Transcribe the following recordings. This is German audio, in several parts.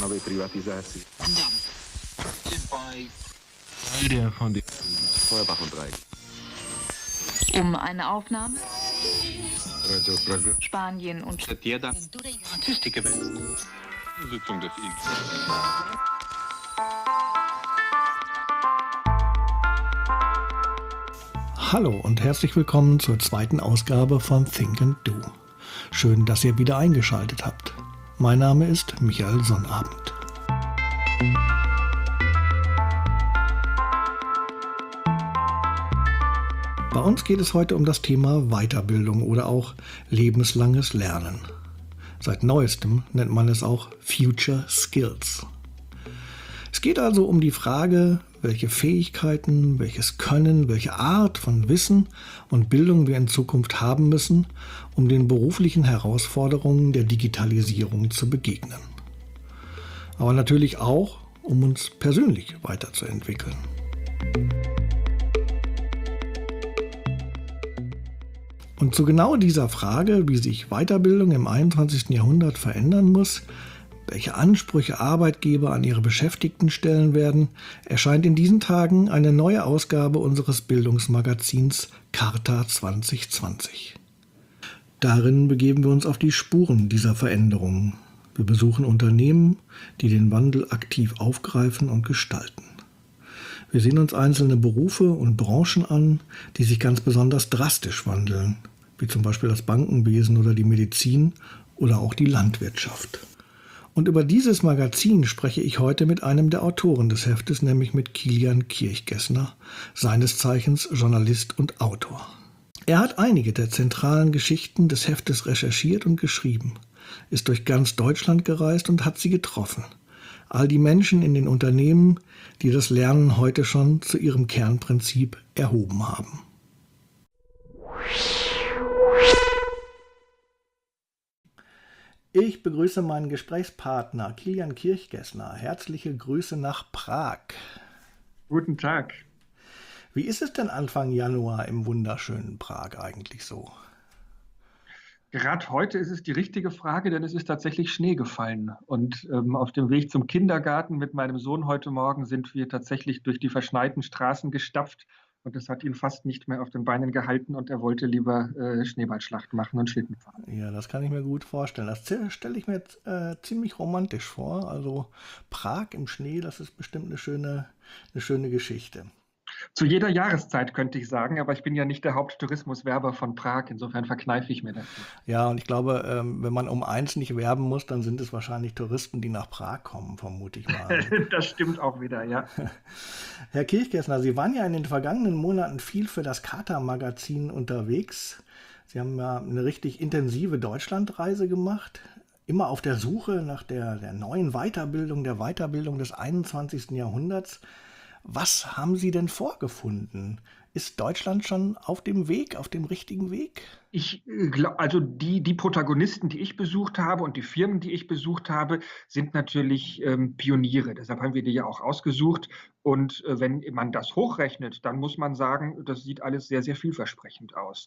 nové privatizaci. Feuerbach-und-Dreieck. Um eine Aufnahme. Spanien und Sitzung des IG. Hallo und herzlich willkommen zur zweiten Ausgabe von Think and Do. Schön, dass ihr wieder eingeschaltet habt. Mein Name ist Michael Sonnabend. Bei uns geht es heute um das Thema Weiterbildung oder auch lebenslanges Lernen. Seit neuestem nennt man es auch Future Skills. Es geht also um die Frage, welche Fähigkeiten, welches Können, welche Art von Wissen und Bildung wir in Zukunft haben müssen, um den beruflichen Herausforderungen der Digitalisierung zu begegnen. Aber natürlich auch, um uns persönlich weiterzuentwickeln. Und zu genau dieser Frage, wie sich Weiterbildung im 21. Jahrhundert verändern muss, welche Ansprüche Arbeitgeber an ihre Beschäftigten stellen werden, erscheint in diesen Tagen eine neue Ausgabe unseres Bildungsmagazins Charta 2020. Darin begeben wir uns auf die Spuren dieser Veränderungen. Wir besuchen Unternehmen, die den Wandel aktiv aufgreifen und gestalten. Wir sehen uns einzelne Berufe und Branchen an, die sich ganz besonders drastisch wandeln, wie zum Beispiel das Bankenwesen oder die Medizin oder auch die Landwirtschaft. Und über dieses Magazin spreche ich heute mit einem der Autoren des Heftes, nämlich mit Kilian Kirchgessner, seines Zeichens Journalist und Autor. Er hat einige der zentralen Geschichten des Heftes recherchiert und geschrieben, ist durch ganz Deutschland gereist und hat sie getroffen. All die Menschen in den Unternehmen, die das Lernen heute schon zu ihrem Kernprinzip erhoben haben. Ich begrüße meinen Gesprächspartner Kilian Kirchgessner. Herzliche Grüße nach Prag. Guten Tag. Wie ist es denn Anfang Januar im wunderschönen Prag eigentlich so? Gerade heute ist es die richtige Frage, denn es ist tatsächlich Schnee gefallen. Und auf dem Weg zum Kindergarten mit meinem Sohn heute Morgen sind wir tatsächlich durch die verschneiten Straßen gestapft. Und das hat ihn fast nicht mehr auf den Beinen gehalten und er wollte lieber Schneeballschlacht machen und Schlitten fahren. Ja, das kann ich mir gut vorstellen. Das stelle ich mir jetzt ziemlich romantisch vor. Also Prag im Schnee, das ist bestimmt eine schöne Geschichte. Zu jeder Jahreszeit könnte ich sagen, aber ich bin ja nicht der Haupttourismuswerber von Prag, insofern verkneife ich mir das. Ja, und ich glaube, wenn man um eins nicht werben muss, dann sind es wahrscheinlich Touristen, die nach Prag kommen, vermute ich mal. Das stimmt auch wieder, ja. Herr Kirchgessner, Sie waren ja in den vergangenen Monaten viel für das Charta-Magazin unterwegs. Sie haben ja eine richtig intensive Deutschlandreise gemacht, immer auf der Suche nach der neuen Weiterbildung, der Weiterbildung des 21. Jahrhunderts. Was haben Sie denn vorgefunden? Ist Deutschland schon auf dem Weg, auf dem richtigen Weg? Ich glaube, also die Protagonisten, die ich besucht habe und die Firmen, die ich besucht habe, sind natürlich Pioniere. Deshalb haben wir die ja auch ausgesucht. Und wenn man das hochrechnet, dann muss man sagen, das sieht alles sehr, sehr vielversprechend aus.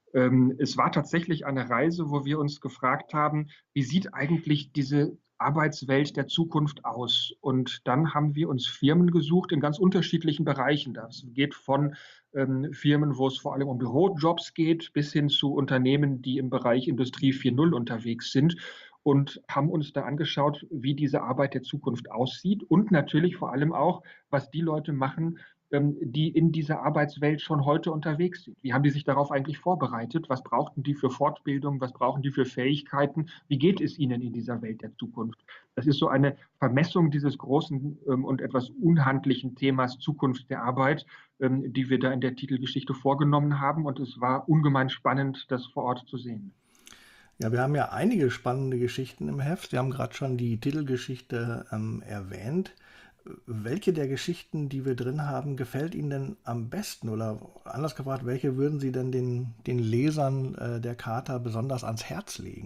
Es war tatsächlich eine Reise, wo wir uns gefragt haben, wie sieht eigentlich diese Arbeitswelt der Zukunft aus? Und dann haben wir uns Firmen gesucht in ganz unterschiedlichen Bereichen. Das geht von Firmen, wo es vor allem um Bürojobs geht, bis hin zu Unternehmen, die im Bereich Industrie 4.0 unterwegs sind und haben uns da angeschaut, wie diese Arbeit der Zukunft aussieht und natürlich vor allem auch, was die Leute machen, die in dieser Arbeitswelt schon heute unterwegs sind. Wie haben die sich darauf eigentlich vorbereitet? Was brauchten die für Fortbildung? Was brauchen die für Fähigkeiten? Wie geht es ihnen in dieser Welt der Zukunft? Das ist so eine Vermessung dieses großen und etwas unhandlichen Themas Zukunft der Arbeit, die wir da in der Titelgeschichte vorgenommen haben. Und es war ungemein spannend, das vor Ort zu sehen. Ja, wir haben ja einige spannende Geschichten im Heft. Sie haben gerade schon die Titelgeschichte erwähnt. Welche der Geschichten, die wir drin haben, gefällt Ihnen denn am besten? Oder anders gefragt, welche würden Sie denn den Lesern der Charta besonders ans Herz legen?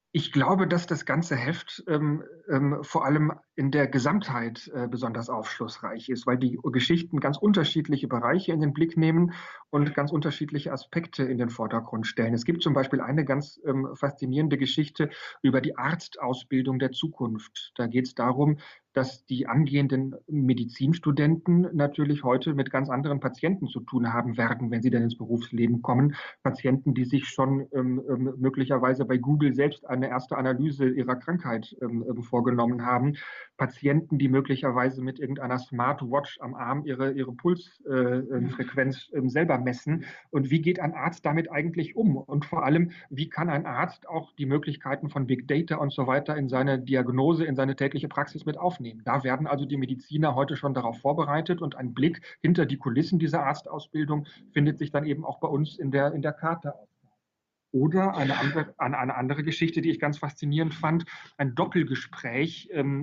Ich glaube, dass das ganze Heft vor allem in der Gesamtheit besonders aufschlussreich ist, weil die Geschichten ganz unterschiedliche Bereiche in den Blick nehmen und ganz unterschiedliche Aspekte in den Vordergrund stellen. Es gibt zum Beispiel eine ganz faszinierende Geschichte über die Arztausbildung der Zukunft. Da geht es darum, dass die angehenden Medizinstudenten natürlich heute mit ganz anderen Patienten zu tun haben werden, wenn sie dann ins Berufsleben kommen. Patienten, die sich schon möglicherweise bei Google selbst eine erste Analyse ihrer Krankheit vorgenommen haben. Patienten, die möglicherweise mit irgendeiner Smartwatch am Arm ihre Pulsfrequenz selber messen. Und wie geht ein Arzt damit eigentlich um? Und vor allem, wie kann ein Arzt auch die Möglichkeiten von Big Data und so weiter in seine Diagnose, in seine tägliche Praxis mit aufnehmen? Da werden also die Mediziner heute schon darauf vorbereitet und ein Blick hinter die Kulissen dieser Arztausbildung findet sich dann eben auch bei uns in der Karte auf. Oder eine andere Geschichte, die ich ganz faszinierend fand, ein Doppelgespräch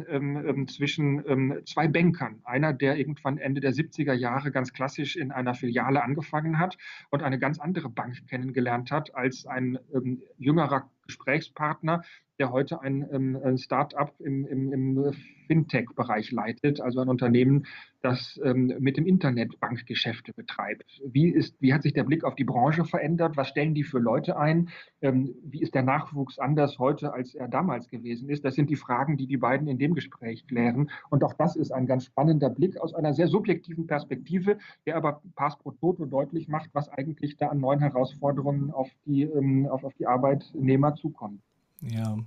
zwischen zwei Bankern. Einer, der irgendwann Ende der 70er Jahre ganz klassisch in einer Filiale angefangen hat und eine ganz andere Bank kennengelernt hat als ein jüngerer Gesprächspartner, der heute ein Start-up im Fintech-Bereich leitet, also ein Unternehmen, das mit dem Internet Bankgeschäfte betreibt. Wie hat sich der Blick auf die Branche verändert? Was stellen die für Leute ein? Wie ist der Nachwuchs anders heute, als er damals gewesen ist? Das sind die Fragen, die die beiden in dem Gespräch klären. Und auch das ist ein ganz spannender Blick aus einer sehr subjektiven Perspektive, der aber pars pro toto deutlich macht, was eigentlich da an neuen Herausforderungen auf die Arbeitnehmer zukommt. Ja,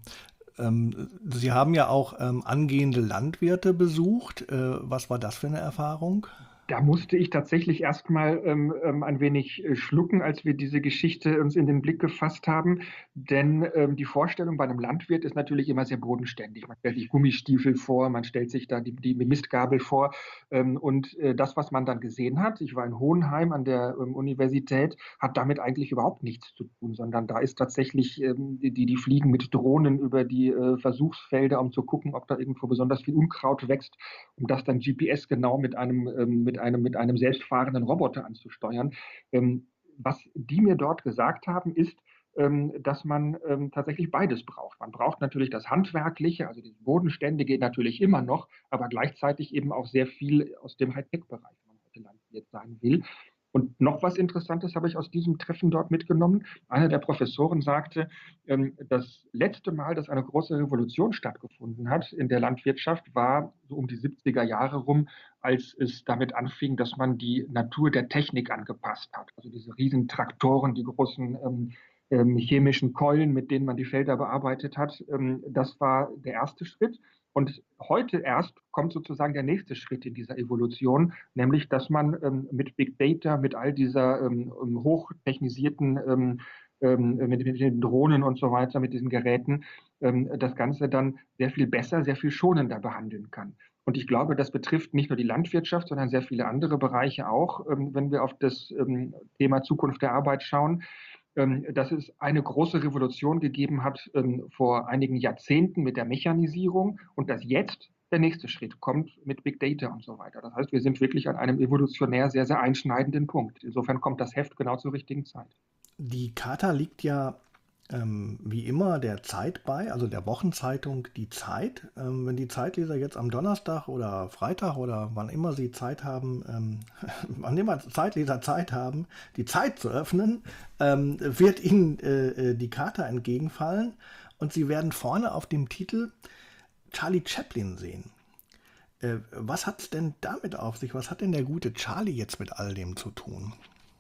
Sie haben ja auch angehende Landwirte besucht. Was war das für eine Erfahrung? Da musste ich tatsächlich erstmal ein wenig schlucken, als wir diese Geschichte uns in den Blick gefasst haben. Denn die Vorstellung bei einem Landwirt ist natürlich immer sehr bodenständig. Man stellt sich Gummistiefel vor, man stellt sich da die Mistgabel vor. Und das, was man dann gesehen hat, ich war in Hohenheim an der Universität, hat damit eigentlich überhaupt nichts zu tun, sondern da ist tatsächlich, die fliegen mit Drohnen über die Versuchsfelder, um zu gucken, ob da irgendwo besonders viel Unkraut wächst, um das dann GPS genau mit einem selbstfahrenden Roboter anzusteuern. Was die mir dort gesagt haben, ist, dass man tatsächlich beides braucht. Man braucht natürlich das Handwerkliche, also das Bodenständige natürlich immer noch, aber gleichzeitig eben auch sehr viel aus dem Hightech-Bereich, wenn man heute Landwirt sein will. Und noch was Interessantes habe ich aus diesem Treffen dort mitgenommen. Einer der Professoren sagte, das letzte Mal, dass eine große Revolution stattgefunden hat in der Landwirtschaft, war so um die 70er Jahre rum, als es damit anfing, dass man die Natur der Technik angepasst hat. Also diese riesen Traktoren, die großen chemischen Keulen, mit denen man die Felder bearbeitet hat. Das war der erste Schritt. Und heute erst kommt sozusagen der nächste Schritt in dieser Evolution, nämlich dass man mit Big Data, mit all dieser hochtechnisierten, mit den Drohnen und so weiter, mit diesen Geräten, das Ganze dann sehr viel besser, sehr viel schonender behandeln kann. Und ich glaube, das betrifft nicht nur die Landwirtschaft, sondern sehr viele andere Bereiche auch, wenn wir auf das Thema Zukunft der Arbeit schauen, dass es eine große Revolution gegeben hat vor einigen Jahrzehnten mit der Mechanisierung und dass jetzt der nächste Schritt kommt mit Big Data und so weiter. Das heißt, wir sind wirklich an einem evolutionär sehr, sehr einschneidenden Punkt. Insofern kommt das Heft genau zur richtigen Zeit. Die Charta liegt ja wie immer der Zeit bei, also der Wochenzeitung Die Zeit. Wenn die Zeitleser jetzt am Donnerstag oder Freitag oder wann immer sie Zeit haben, wann immer Zeitleser Zeit haben, die Zeit zu öffnen, wird ihnen die Charta entgegenfallen und sie werden vorne auf dem Titel Charlie Chaplin sehen. Was hat es denn damit auf sich? Was hat denn der gute Charlie jetzt mit all dem zu tun?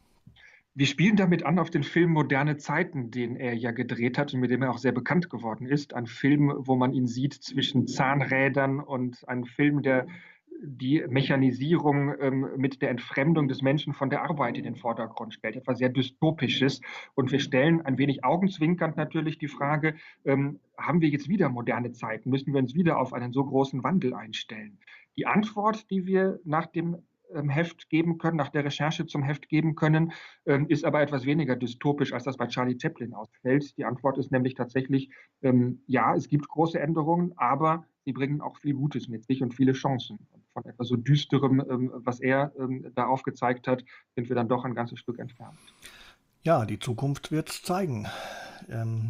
Wir spielen damit an auf den Film Moderne Zeiten, den er ja gedreht hat und mit dem er auch sehr bekannt geworden ist. Ein Film, wo man ihn sieht zwischen Zahnrädern und ein Film, der die Mechanisierung mit der Entfremdung des Menschen von der Arbeit in den Vordergrund stellt. Etwas sehr Dystopisches. Und wir stellen ein wenig augenzwinkernd natürlich die Frage, haben wir jetzt wieder moderne Zeiten? Müssen wir uns wieder auf einen so großen Wandel einstellen? Die Antwort, die wir nach dem Heft geben können, nach der Recherche zum Heft geben können, ist aber etwas weniger dystopisch, als das bei Charlie Chaplin ausfällt. Die Antwort ist nämlich tatsächlich, ja, es gibt große Änderungen, aber sie bringen auch viel Gutes mit sich und viele Chancen. Und von etwas so Düsterem, was er da aufgezeigt hat, sind wir dann doch ein ganzes Stück entfernt. Ja, die Zukunft wird es zeigen.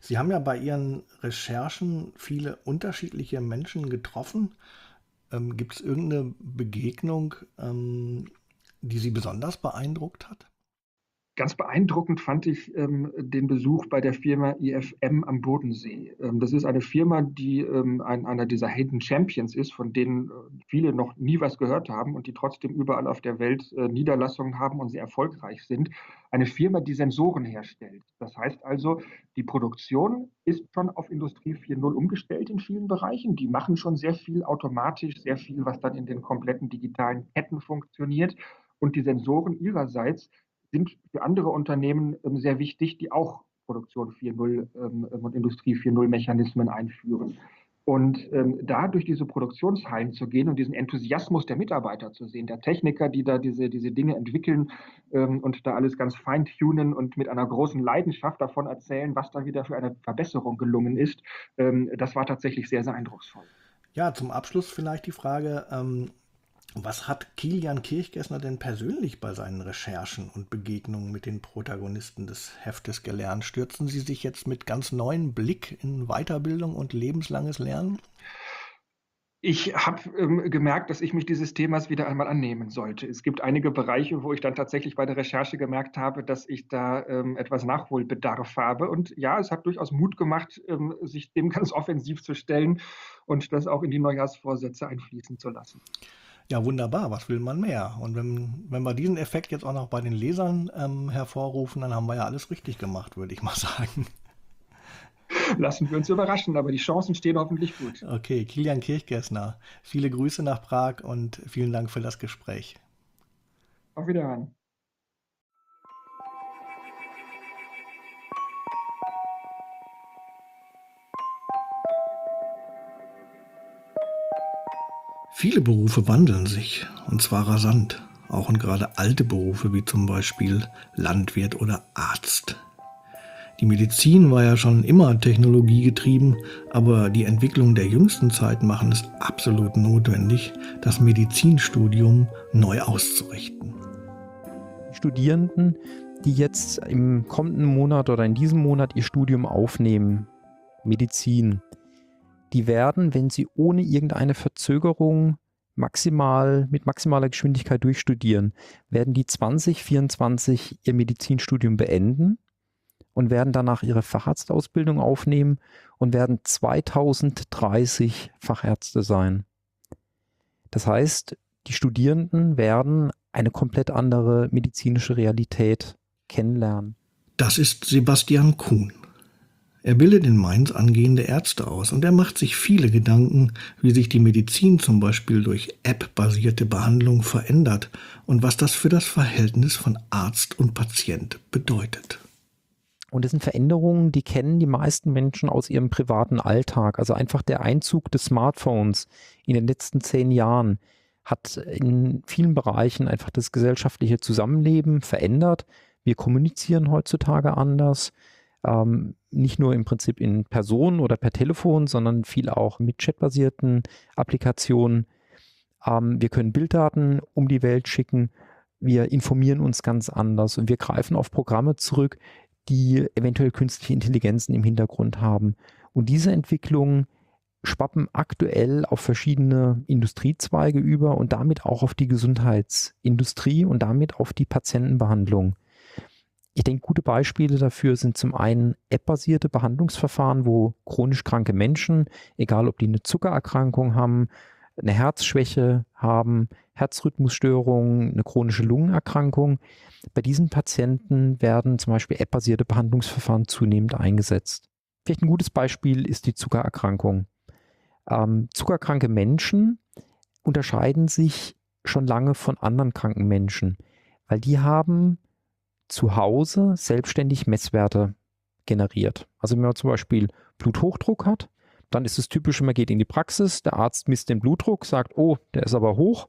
Sie haben ja bei Ihren Recherchen viele unterschiedliche Menschen getroffen. Gibt es irgendeine Begegnung, die Sie besonders beeindruckt hat? Ganz beeindruckend fand ich den Besuch bei der Firma IFM am Bodensee. Das ist eine Firma, die einer dieser Hidden Champions ist, von denen viele noch nie was gehört haben und die trotzdem überall auf der Welt Niederlassungen haben und sehr erfolgreich sind. Eine Firma, die Sensoren herstellt. Das heißt also, die Produktion ist schon auf Industrie 4.0 umgestellt in vielen Bereichen. Die machen schon sehr viel automatisch, sehr viel, was dann in den kompletten digitalen Ketten funktioniert. Und die Sensoren ihrerseits sind für andere Unternehmen sehr wichtig, die auch Produktion 4.0 und Industrie 4.0 Mechanismen einführen. Und da durch diese Produktionshallen zu gehen und diesen Enthusiasmus der Mitarbeiter zu sehen, der Techniker, die da diese Dinge entwickeln und da alles ganz feintunen und mit einer großen Leidenschaft davon erzählen, was da wieder für eine Verbesserung gelungen ist, das war tatsächlich sehr, sehr eindrucksvoll. Ja, zum Abschluss vielleicht die Frage, was hat Kilian Kirchgessner denn persönlich bei seinen Recherchen und Begegnungen mit den Protagonisten des Heftes gelernt? Stürzen Sie sich jetzt mit ganz neuem Blick in Weiterbildung und lebenslanges Lernen? Ich habe gemerkt, dass ich mich dieses Themas wieder einmal annehmen sollte. Es gibt einige Bereiche, wo ich dann tatsächlich bei der Recherche gemerkt habe, dass ich da etwas Nachholbedarf habe. Und ja, es hat durchaus Mut gemacht, sich dem ganz offensiv zu stellen und das auch in die Neujahrsvorsätze einfließen zu lassen. Ja, wunderbar, was will man mehr? Und wenn wir diesen Effekt jetzt auch noch bei den Lesern hervorrufen, dann haben wir ja alles richtig gemacht, würde ich mal sagen. Lassen wir uns überraschen, aber die Chancen stehen hoffentlich gut. Okay, Kilian Kirchgessner, viele Grüße nach Prag und vielen Dank für das Gespräch. Auf Wiederhören. Viele Berufe wandeln sich, und zwar rasant, auch und gerade alte Berufe wie zum Beispiel Landwirt oder Arzt. Die Medizin war ja schon immer technologiegetrieben, aber die Entwicklungen der jüngsten Zeit machen es absolut notwendig, das Medizinstudium neu auszurichten. Studierenden, die jetzt im kommenden Monat oder in diesem Monat ihr Studium aufnehmen, Medizin, die werden, wenn sie ohne irgendeine Verzögerung mit maximaler Geschwindigkeit durchstudieren, werden die 2024 ihr Medizinstudium beenden und werden danach ihre Facharztausbildung aufnehmen und werden 2030 Fachärzte sein. Das heißt, die Studierenden werden eine komplett andere medizinische Realität kennenlernen. Das ist Sebastian Kuhn. Er bildet in Mainz angehende Ärzte aus und er macht sich viele Gedanken, wie sich die Medizin zum Beispiel durch App-basierte Behandlung verändert und was das für das Verhältnis von Arzt und Patient bedeutet. Und das sind Veränderungen, die kennen die meisten Menschen aus ihrem privaten Alltag. Also einfach der Einzug des Smartphones in den letzten 10 Jahren hat in vielen Bereichen einfach das gesellschaftliche Zusammenleben verändert. Wir kommunizieren heutzutage anders. Nicht nur im Prinzip in Person oder per Telefon, sondern viel auch mit chatbasierten Applikationen. Wir können Bilddaten um die Welt schicken. Wir informieren uns ganz anders und wir greifen auf Programme zurück, die eventuell künstliche Intelligenzen im Hintergrund haben. Und diese Entwicklungen schwappen aktuell auf verschiedene Industriezweige über und damit auch auf die Gesundheitsindustrie und damit auf die Patientenbehandlung. Ich denke, gute Beispiele dafür sind zum einen App-basierte Behandlungsverfahren, wo chronisch kranke Menschen, egal ob die eine Zuckererkrankung haben, eine Herzschwäche haben, Herzrhythmusstörungen, eine chronische Lungenerkrankung, bei diesen Patienten werden zum Beispiel App-basierte Behandlungsverfahren zunehmend eingesetzt. Vielleicht ein gutes Beispiel ist die Zuckererkrankung. Zuckerkranke Menschen unterscheiden sich schon lange von anderen kranken Menschen, weil die haben zu Hause selbstständig Messwerte generiert. Also wenn man zum Beispiel Bluthochdruck hat, dann ist es typisch, man geht in die Praxis, der Arzt misst den Blutdruck, sagt, oh, der ist aber hoch,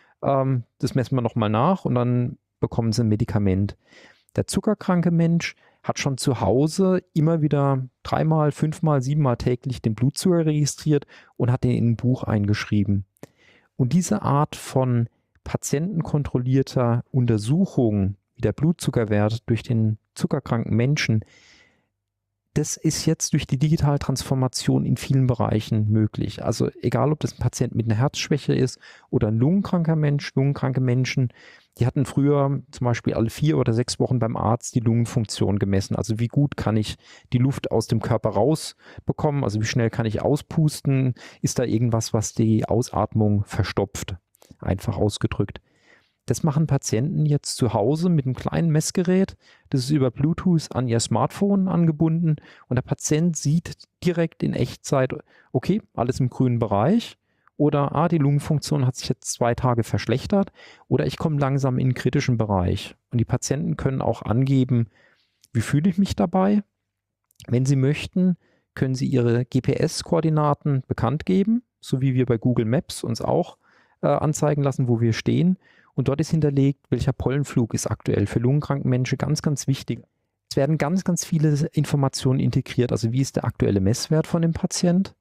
das messen wir nochmal nach und dann bekommen sie ein Medikament. Der zuckerkranke Mensch hat schon zu Hause immer wieder 3-mal, 5-mal, 7-mal täglich den Blutzucker registriert und hat den in ein Buch eingeschrieben. Und diese Art von patientenkontrollierter Untersuchung, wie der Blutzuckerwert durch den zuckerkranken Menschen, Das ist jetzt durch die digitale Transformation in vielen Bereichen möglich. Also egal, ob das ein Patient mit einer Herzschwäche ist oder ein lungenkranker Mensch, lungenkranke Menschen, die hatten früher zum Beispiel alle 4 oder 6 Wochen beim Arzt die Lungenfunktion gemessen. Also wie gut kann ich die Luft aus dem Körper rausbekommen, also wie schnell kann ich auspusten, ist da irgendwas, was die Ausatmung verstopft, einfach ausgedrückt. Das machen Patienten jetzt zu Hause mit einem kleinen Messgerät. Das ist über Bluetooth an ihr Smartphone angebunden und der Patient sieht direkt in Echtzeit, okay, alles im grünen Bereich oder die Lungenfunktion hat sich jetzt 2 Tage verschlechtert oder ich komme langsam in den kritischen Bereich. Und die Patienten können auch angeben, wie fühle ich mich dabei. Wenn sie möchten, können sie ihre GPS-Koordinaten bekannt geben, so wie wir bei Google Maps uns auch anzeigen lassen, wo wir stehen. Und dort ist hinterlegt, welcher Pollenflug ist aktuell für lungenkranke Menschen ganz, ganz wichtig. Es werden ganz, ganz viele Informationen integriert. Also wie ist der aktuelle Messwert von dem Patient?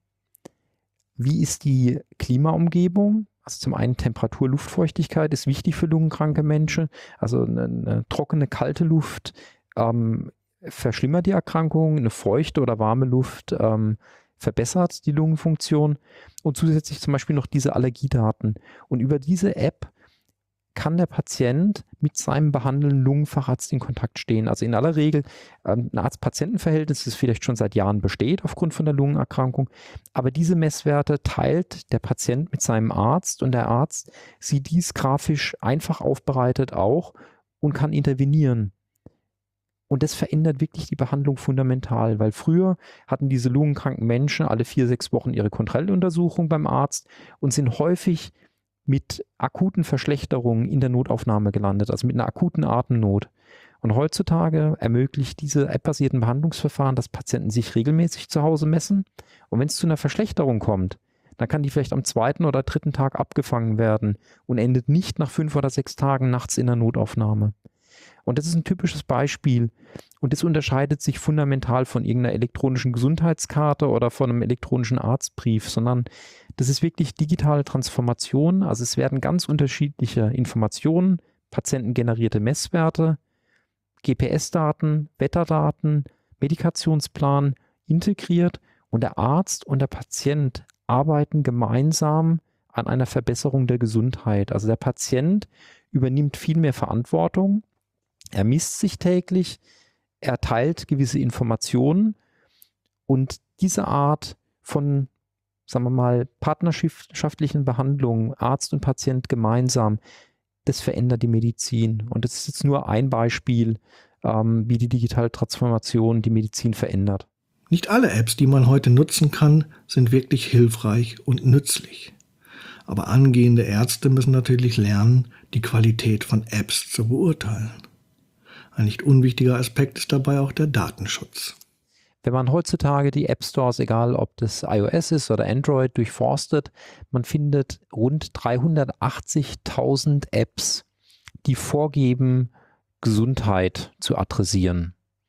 Wie ist die Klimaumgebung? Also zum einen Temperatur, Luftfeuchtigkeit ist wichtig für lungenkranke Menschen. Also eine trockene, kalte Luft verschlimmert die Erkrankung. Eine feuchte oder warme Luft verbessert die Lungenfunktion. Und zusätzlich zum Beispiel noch diese Allergiedaten. Und über diese App kann der Patient mit seinem behandelnden Lungenfacharzt in Kontakt stehen. Also in aller Regel ein Arzt-Patienten-Verhältnis, das vielleicht schon seit Jahren besteht aufgrund von der Lungenerkrankung. Aber diese Messwerte teilt der Patient mit seinem Arzt und der Arzt sieht dies grafisch einfach aufbereitet auch und kann intervenieren. Und das verändert wirklich die Behandlung fundamental, weil früher hatten diese lungenkranken Menschen alle 4, 6 Wochen ihre Kontrolluntersuchung beim Arzt und sind häufig mit akuten Verschlechterungen in der Notaufnahme gelandet, also mit einer akuten Atemnot. Und heutzutage ermöglicht diese app-basierten Behandlungsverfahren, dass Patienten sich regelmäßig zu Hause messen. Und wenn es zu einer Verschlechterung kommt, dann kann die vielleicht am 2. oder 3. Tag abgefangen werden und endet nicht nach 5 oder 6 Tagen nachts in der Notaufnahme. Und das ist ein typisches Beispiel. Und das unterscheidet sich fundamental von irgendeiner elektronischen Gesundheitskarte oder von einem elektronischen Arztbrief, sondern das ist wirklich digitale Transformation. Also es werden ganz unterschiedliche Informationen, patientengenerierte Messwerte, GPS-Daten, Wetterdaten, Medikationsplan integriert und der Arzt und der Patient arbeiten gemeinsam an einer Verbesserung der Gesundheit. Also der Patient übernimmt viel mehr Verantwortung. Er misst sich täglich, er teilt gewisse Informationen und diese Art von, sagen wir mal, partnerschaftlichen Behandlungen, Arzt und Patient gemeinsam, das verändert die Medizin. Und das ist jetzt nur ein Beispiel, wie die digitale Transformation die Medizin verändert. Nicht alle Apps, die man heute nutzen kann, sind wirklich hilfreich und nützlich. Aber angehende Ärzte müssen natürlich lernen, die Qualität von Apps zu beurteilen. Ein nicht unwichtiger Aspekt ist dabei auch der Datenschutz. Wenn man heutzutage die App Stores, egal ob das iOS ist oder Android, durchforstet, man findet rund 380.000 Apps, die vorgeben, Gesundheit zu adressieren.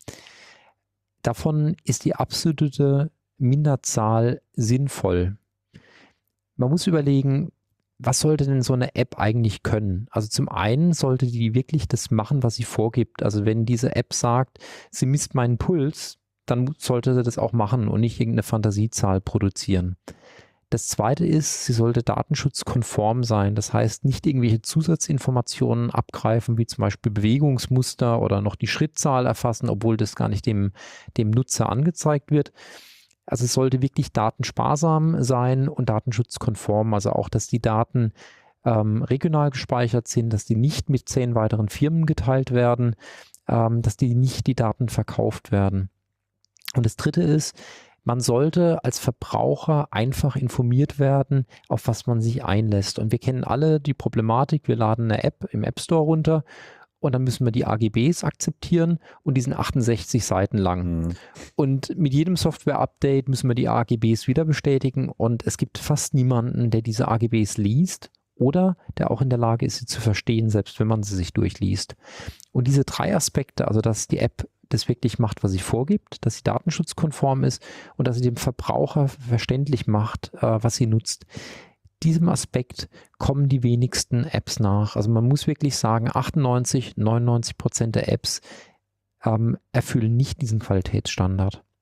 Davon ist die absolute Minderzahl sinnvoll. Man muss überlegen, was sollte denn so eine App eigentlich können? Also zum einen sollte die wirklich das machen, was sie vorgibt. Also wenn diese App sagt, sie misst meinen Puls, dann sollte sie das auch machen und nicht irgendeine Fantasiezahl produzieren. Das zweite ist, sie sollte datenschutzkonform sein. Das heißt, nicht irgendwelche Zusatzinformationen abgreifen, wie zum Beispiel Bewegungsmuster oder noch die Schrittzahl erfassen, obwohl das gar nicht dem Nutzer angezeigt wird. Also es sollte wirklich datensparsam sein und datenschutzkonform, also auch, dass die Daten regional gespeichert sind, dass die nicht mit 10 weiteren Firmen geteilt werden, dass die Daten verkauft werden. Und das Dritte ist, man sollte als Verbraucher einfach informiert werden, auf was man sich einlässt. Und wir kennen alle die Problematik, wir laden eine App im App Store runter und dann müssen wir die AGBs akzeptieren und die sind 68 Seiten lang. Und mit jedem Software-Update müssen wir die AGBs wieder bestätigen und es gibt fast niemanden, der diese AGBs liest oder der auch in der Lage ist, sie zu verstehen, selbst wenn man sie sich durchliest. Und diese 3 Aspekte, also dass die App das wirklich macht, was sie vorgibt, dass sie datenschutzkonform ist und dass sie dem Verbraucher verständlich macht, was sie nutzt. Diesem Aspekt kommen die wenigsten Apps nach. Also man muss wirklich sagen, 98, 99% der Apps erfüllen nicht diesen Qualitätsstandard.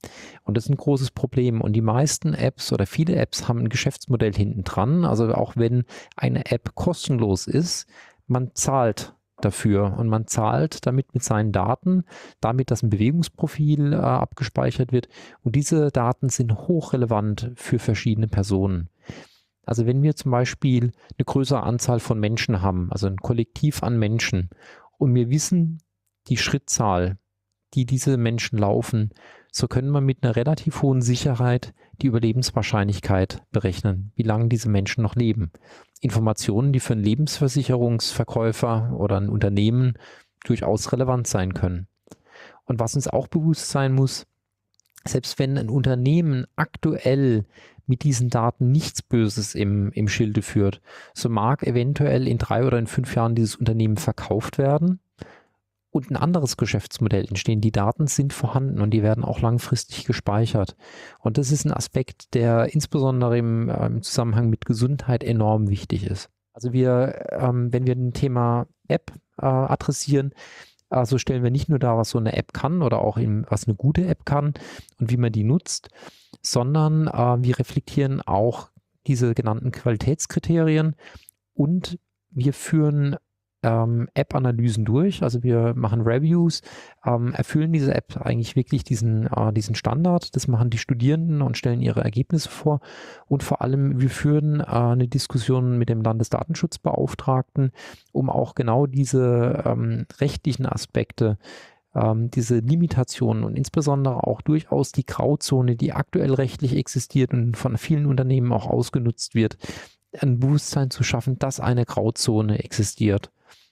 Und das ist ein großes Problem. Und die meisten Apps oder viele Apps haben ein Geschäftsmodell hinten dran. Also auch wenn eine App kostenlos ist, man zahlt dafür und man zahlt damit mit seinen Daten, damit, dass ein Bewegungsprofil abgespeichert wird. Und diese Daten sind hochrelevant für verschiedene Personen. Also wenn wir zum Beispiel eine größere Anzahl von Menschen haben, also ein Kollektiv an Menschen, und wir wissen die Schrittzahl, die diese Menschen laufen, so können wir mit einer relativ hohen Sicherheit die Überlebenswahrscheinlichkeit berechnen, wie lange diese Menschen noch leben. Informationen, die für einen Lebensversicherungsverkäufer oder ein Unternehmen durchaus relevant sein können. Und was uns auch bewusst sein muss, selbst wenn ein Unternehmen aktuell mit diesen Daten nichts Böses im Schilde führt, so mag eventuell in 3 oder in 5 Jahren dieses Unternehmen verkauft werden und ein anderes Geschäftsmodell entstehen. Die Daten sind vorhanden und die werden auch langfristig gespeichert. Und das ist ein Aspekt, der insbesondere im Zusammenhang mit Gesundheit enorm wichtig ist. Also wenn wir ein Thema App adressieren, so stellen wir nicht nur dar, was so eine App kann oder auch was eine gute App kann und wie man die nutzt, sondern wir reflektieren auch diese genannten Qualitätskriterien und wir führen App-Analysen durch, also wir machen Reviews, erfüllen diese App eigentlich wirklich diesen Standard, das machen die Studierenden und stellen ihre Ergebnisse vor und vor allem wir führen eine Diskussion mit dem Landesdatenschutzbeauftragten, um auch genau diese rechtlichen Aspekte, diese Limitationen und insbesondere auch durchaus die Grauzone, die aktuell rechtlich existiert und von vielen Unternehmen auch ausgenutzt wird, ein Bewusstsein zu schaffen, dass eine Grauzone existiert.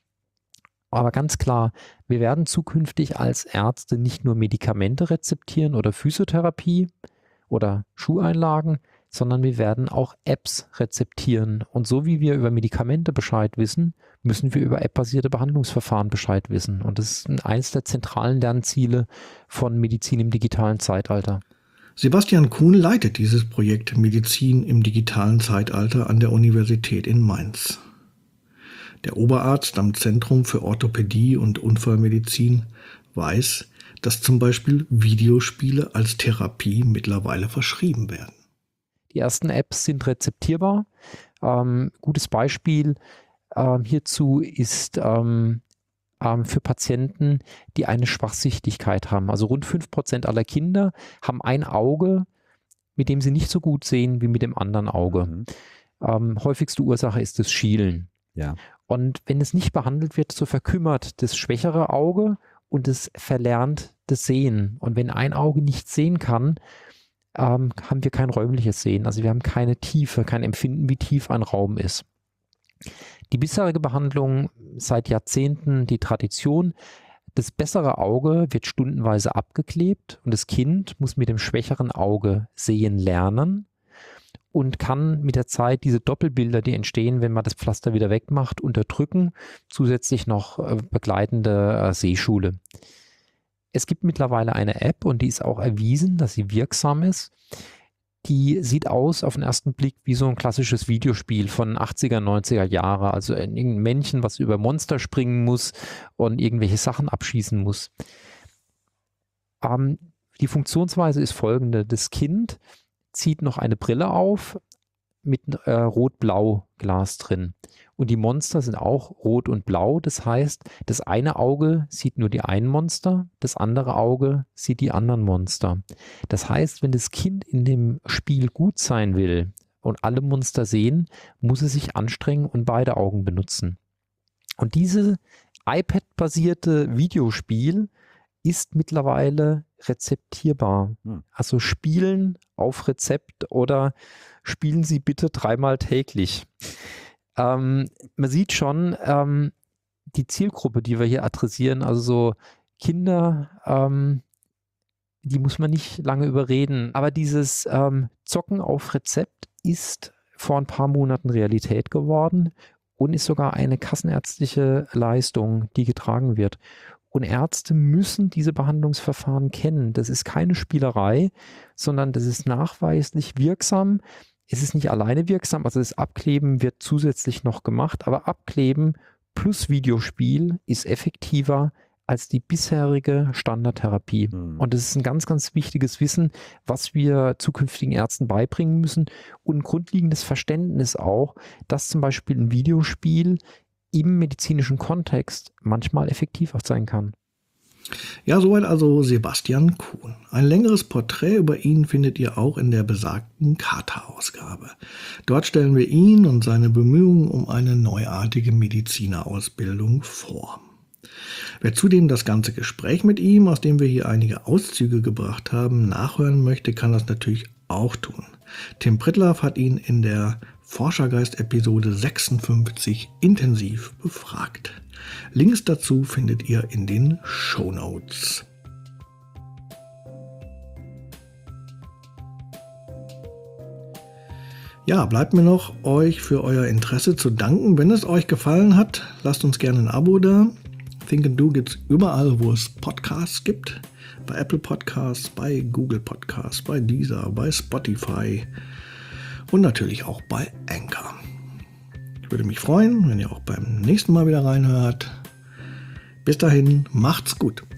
Aber ganz klar, wir werden zukünftig als Ärzte nicht nur Medikamente rezeptieren oder Physiotherapie oder Schuheinlagen, sondern wir werden auch Apps rezeptieren. Und so wie wir über Medikamente Bescheid wissen, müssen wir über App-basierte Behandlungsverfahren Bescheid wissen. Und das ist eines der zentralen Lernziele von Medizin im digitalen Zeitalter. Sebastian Kuhn leitet dieses Projekt Medizin im digitalen Zeitalter an der Universität in Mainz. Der Oberarzt am Zentrum für Orthopädie und Unfallmedizin weiß, dass zum Beispiel Videospiele als Therapie mittlerweile verschrieben werden. Die ersten Apps sind rezeptierbar. Gutes Beispiel hierzu ist für Patienten, die eine Schwachsichtigkeit haben. Also rund 5% aller Kinder haben ein Auge, mit dem sie nicht so gut sehen wie mit dem anderen Auge. Häufigste Ursache ist das Schielen. Ja. Und wenn es nicht behandelt wird, so verkümmert das schwächere Auge und es verlernt das Sehen. Und wenn ein Auge nicht sehen kann, haben wir kein räumliches Sehen. Also wir haben keine Tiefe, kein Empfinden, wie tief ein Raum ist. Die bisherige Behandlung seit Jahrzehnten, die Tradition, das bessere Auge wird stundenweise abgeklebt und das Kind muss mit dem schwächeren Auge sehen lernen und kann mit der Zeit diese Doppelbilder, die entstehen, wenn man das Pflaster wieder wegmacht, unterdrücken, zusätzlich noch begleitende Sehschule. Es gibt mittlerweile eine App und die ist auch erwiesen, dass sie wirksam ist. Die sieht aus auf den ersten Blick wie so ein klassisches Videospiel von 80er, 90er Jahre. Also ein Männchen, was über Monster springen muss und irgendwelche Sachen abschießen muss. Die Funktionsweise ist folgende. Das Kind zieht noch eine Brille auf mit rot-blau Glas drin. Und die Monster sind auch rot und blau. Das heißt, das eine Auge sieht nur die einen Monster, das andere Auge sieht die anderen Monster. Das heißt, wenn das Kind in dem Spiel gut sein will und alle Monster sehen, muss es sich anstrengen und beide Augen benutzen. Und dieses iPad-basierte Videospiel ist mittlerweile rezeptierbar. Also spielen auf Rezept oder spielen Sie bitte 3-mal täglich. Man sieht schon, die Zielgruppe, die wir hier adressieren, also so Kinder, die muss man nicht lange überreden. Aber dieses Zocken auf Rezept ist vor ein paar Monaten Realität geworden und ist sogar eine kassenärztliche Leistung, die getragen wird. Und Ärzte müssen diese Behandlungsverfahren kennen. Das ist keine Spielerei, sondern das ist nachweislich wirksam. Es ist nicht alleine wirksam, also das Abkleben wird zusätzlich noch gemacht, aber Abkleben plus Videospiel ist effektiver als die bisherige Standardtherapie. Und das ist ein ganz, ganz wichtiges Wissen, was wir zukünftigen Ärzten beibringen müssen und ein grundlegendes Verständnis auch, dass zum Beispiel ein Videospiel im medizinischen Kontext manchmal effektiv auch sein kann. Ja, soweit also Sebastian Kuhn. Ein längeres Porträt über ihn findet ihr auch in der besagten Charta-Ausgabe. Dort stellen wir ihn und seine Bemühungen um eine neuartige Medizinerausbildung vor. Wer zudem das ganze Gespräch mit ihm, aus dem wir hier einige Auszüge gebracht haben, nachhören möchte, kann das natürlich auch tun. Tim Pritlove hat ihn in der Forschergeist-Episode 56 intensiv befragt. Links dazu findet ihr in den Shownotes. Ja, bleibt mir noch, euch für euer Interesse zu danken. Wenn es euch gefallen hat, lasst uns gerne ein Abo da. Think and Do gibt es überall, wo es Podcasts gibt. Bei Apple Podcasts, bei Google Podcasts, bei Deezer, bei Spotify und natürlich auch bei Anchor. Ich würde mich freuen, wenn ihr auch beim nächsten Mal wieder reinhört. Bis dahin, macht's gut.